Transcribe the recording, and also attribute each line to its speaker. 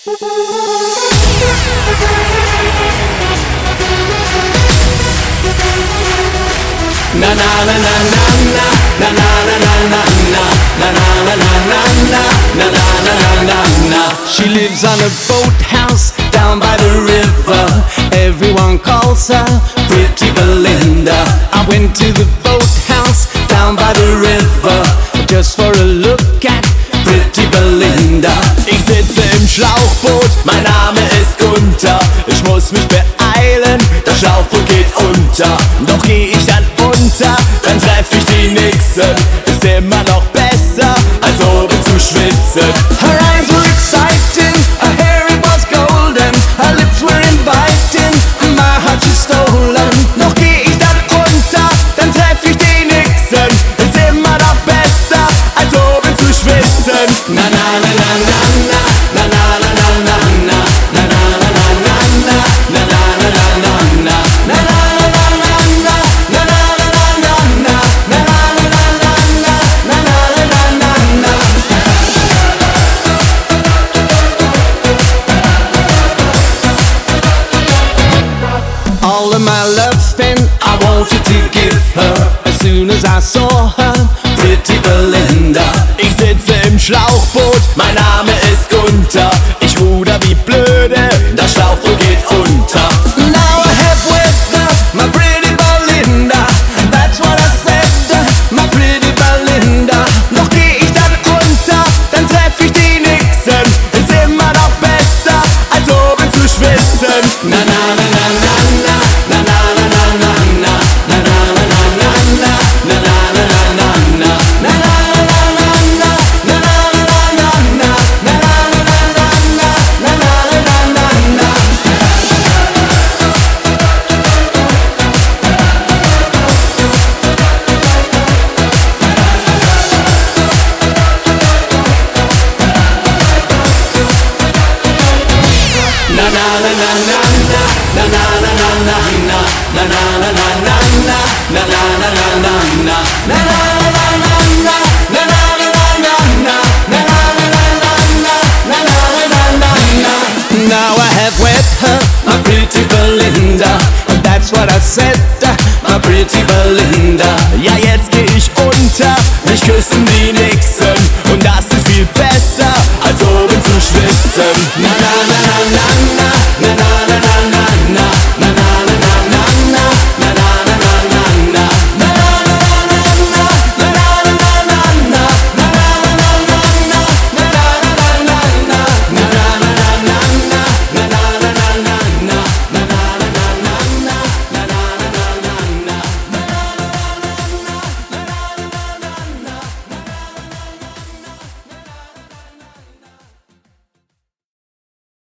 Speaker 1: Na na na na na na na na na na na na na na na na na na na na. She lives on a boathouse down by the river. Everyone calls her Pretty Belinda. I went to the boathouse down by the river just for a look at Pretty Belinda. Ich sitze im Schlauchboot, mein Name ist Gunther. Ich muss mich beeilen, das Schlauchboot geht unter. Doch geh ich dann unter, dann treff ich die Nixen. Ist immer noch besser, als oben zu schwitzen. Her eyes were exciting, her hair it was golden, her lips were inviting, my heart she stolen. Doch geh ich dann unter, dann treff ich die Nixen. Ist immer noch besser, als oben zu schwitzen. Na na na na na na na na na na na na na na na na na na na na. All of my love spent, I wanted to give her. As soon as I saw her, Pretty Belinda. Ich sitze im Schlauchboot, mein Name ist Gunther. Ich ruder wie blöde, das Schlauchboot geht unter. Now I have with her, my Pretty Belinda. That's what I said, my Pretty Belinda. Noch geh ich dann unter, dann treff ich die Nixen. Ist immer noch besser, als oben zu schwitzen. Na na na na na na. Now I have with her, my Pretty Belinda. That's what I said, my Pretty Belinda. Ja, jetzt geh ich unter, mich küssen die Nixen. Und das ist viel besser, als oben zu schwitzen. Na na na na na na.